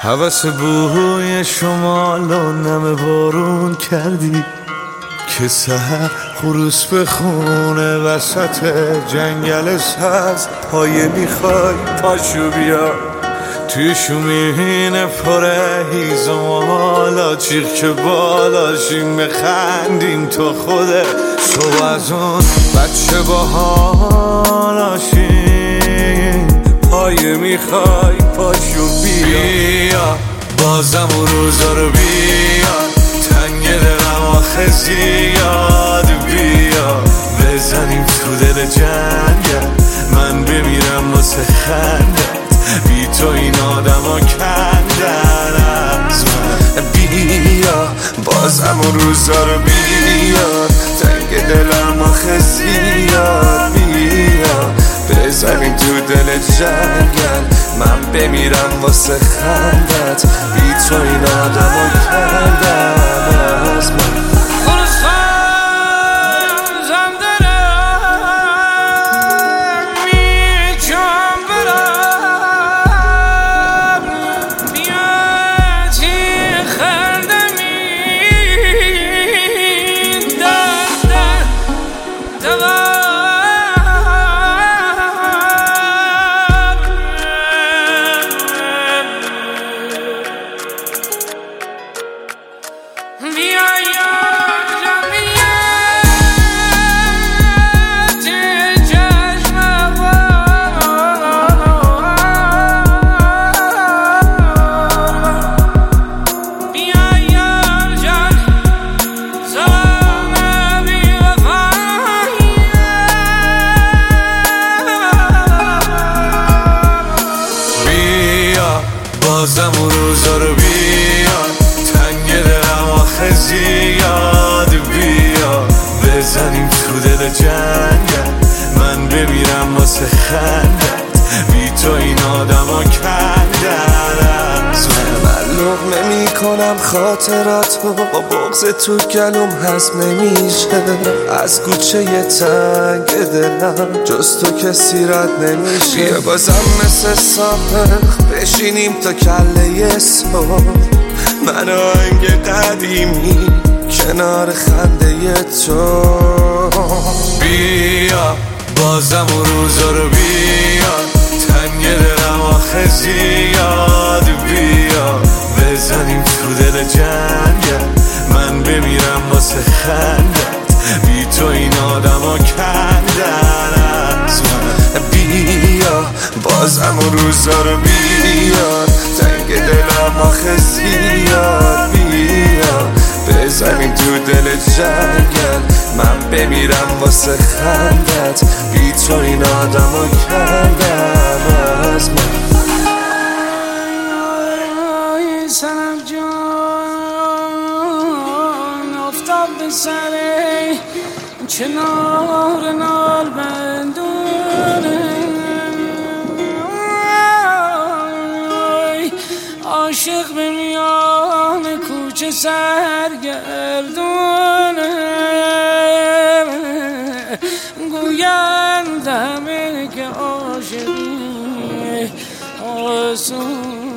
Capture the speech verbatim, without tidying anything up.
هوس بوی شمال و نم بارون کردی که سحر خروس به خونه وسط جنگل سبز. پایه میخوای پاشو بیا توی شومین پره هیزمالا، چیخ که بالاشیم بخندیم تو خوده صبح از اون بچه با حالاشیم. پایه میخوای پاشو بیا بازم اون روزا رو بیا، تنگ دلم آخه زیاد بیا، بزنیم تو دل جنگل من بمیرم واسه خندت، بی تو این آدم ها کندن از من. بیا بازم اون روزا رو بیا، تنگ دلم آخه زیاد بیا، بزنیم تو دل جنگل من بمیرم واسه خندت، بی تو این آدم ها کندن از من. بازم اون روزا رو بیا، تنگ دلم آخه زیاد بیا، بزنیم تو دل جنگل من بمیرم واسه خندت، بی تو این آدم ها کندن از من. من لقمه میکنم خاطراتو با بغض تو گلوم هضم نمیشه، از کوچه تنگ دلم جز تو کسی رد نمیشه. بیا بازم مثل سابق بشینیم تا کله صبح، من آهنگ قدیمی کنار خنده تو. بیا بازم اون روزا رو بیا، تنگ دلم آخه زیاد بیا، بزنیم تو دل جنگل من بمیرم واسه خندت، بی تو این آدم ها کندن از من. بیا بازم اون روزا رو بیا، تنگ دلم آخه زیاد بیا، بزنیم تو دل جنگل من بمیرم واسه خندت، بی تو این آدم ها کندن از من. سنم جان افتاد به سره کنار نال بندونه، عاشق به میان کوچه سرگردونه، گویند همه که عاشقی آسون